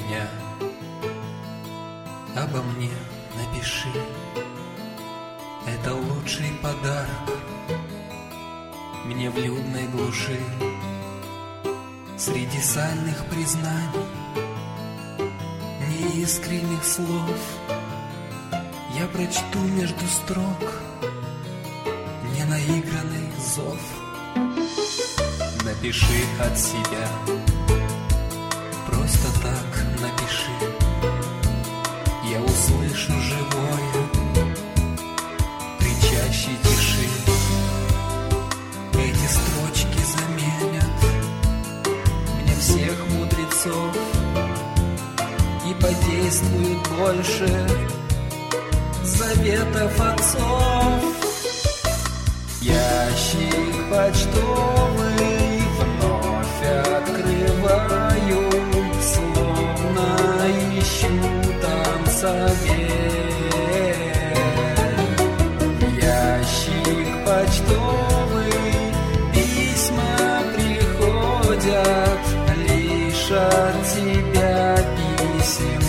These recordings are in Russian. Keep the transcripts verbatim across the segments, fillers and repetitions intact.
меня, обо мне напиши. Это лучший подарок мне в людной глуши. Среди сальных признаний, неискренних слов я прочту между строк ненаигранный зов. Напиши от себя, просто так напиши. Я услышу живое, кричащей тиши. Эти строчки заменят мне всех мудрецов и подействуют больше заветов отцов. Ящик почтовый вновь открываю, словно ищу там совет. Ящик почтовый, письма приходят, лишь от тебя писем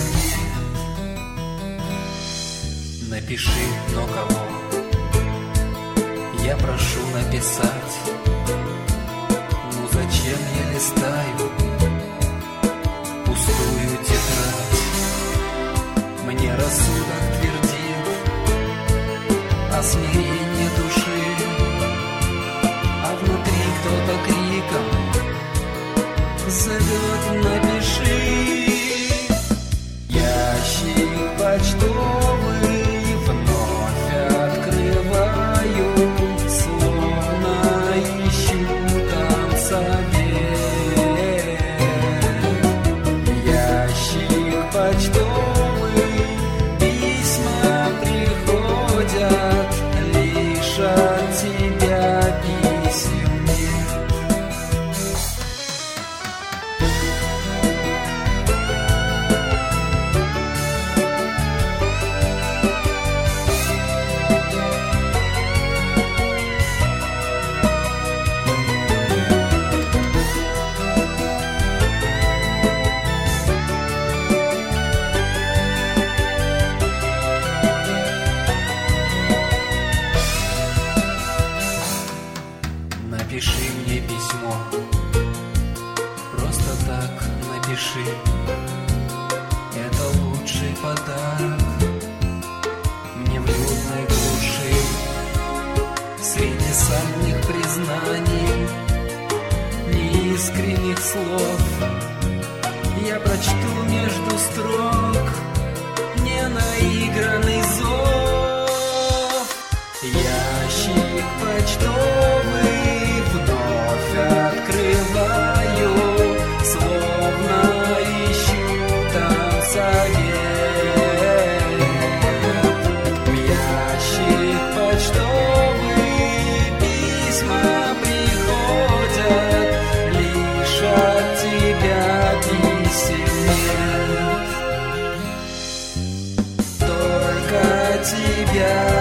нет. Напиши, но кого я прошу написать. Ну зачем я листаю пустую тетрадь? Мне рассудок твердит о смирении души, а внутри кто-то криком зовет: напиши. Ящик почтовый вновь открываю, словно ищу там совет. Ящик почтовый, письма приходят, лишь от тебя писем нет. Напиши мне письмо, просто так напиши. Это лучший подарок мне в людной глуши. Среди сальных признаний, неискренних слов я прочту между строк ненаигранный зов. Ящик почтовый открываю, словно ищу там совет. Ящик почтовый, письма приходят, лишь от тебя писем нет. Только тебя